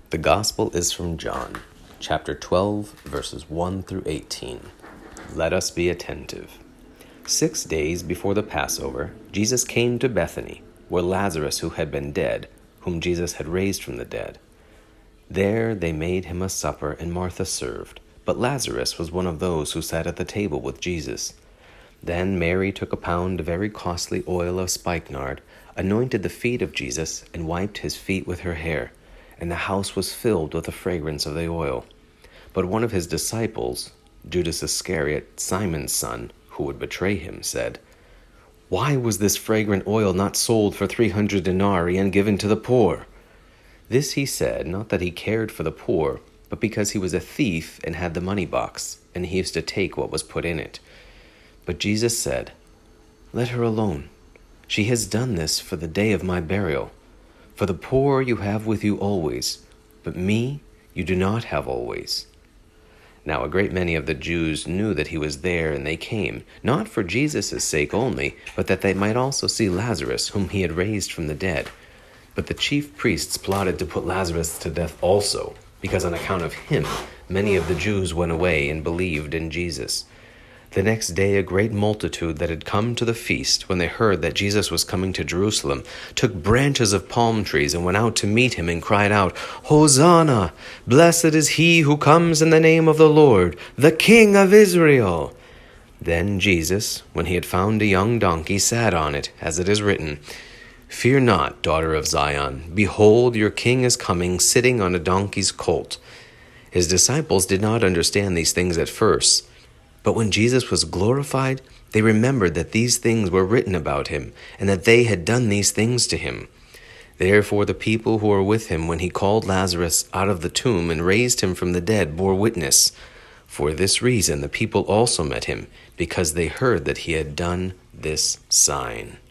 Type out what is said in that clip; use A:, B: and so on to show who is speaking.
A: The Gospel is from John, chapter 12, verses 1 through 18. Let us be attentive. 6 days before the Passover, Jesus came to Bethany, where Lazarus, who had been dead, whom Jesus had raised from the dead. There they made him a supper, and Martha served, but Lazarus was one of those who sat at the table with Jesus. Then Mary took a pound of very costly oil of spikenard, anointed the feet of Jesus, and wiped his feet with her hair. And the house was filled with the fragrance of the oil. But one of his disciples, Judas Iscariot, Simon's son, who would betray him, said, "Why was this fragrant oil not sold for 300 denarii and given to the poor?" This he said, not that he cared for the poor, but because he was a thief and had the money box, and he used to take what was put in it. But Jesus said, "Let her alone. She has done this for the day of my burial. For the poor you have with you always, but me you do not have always." Now a great many of the Jews knew that he was there, and they came, not for Jesus' sake only, but that they might also see Lazarus, whom he had raised from the dead. But the chief priests plotted to put Lazarus to death also, because on account of him many of the Jews went away and believed in Jesus. The next day a great multitude that had come to the feast, when they heard that Jesus was coming to Jerusalem, took branches of palm trees and went out to meet him and cried out, "Hosanna! Blessed is he who comes in the name of the Lord, the King of Israel!" Then Jesus, when he had found a young donkey, sat on it, as it is written, "Fear not, daughter of Zion. Behold, your king is coming, sitting on a donkey's colt." His disciples did not understand these things at first. But when Jesus was glorified, they remembered that these things were written about him, and that they had done these things to him. Therefore the people who were with him when he called Lazarus out of the tomb and raised him from the dead bore witness. For this reason the people also met him, because they heard that he had done this sign.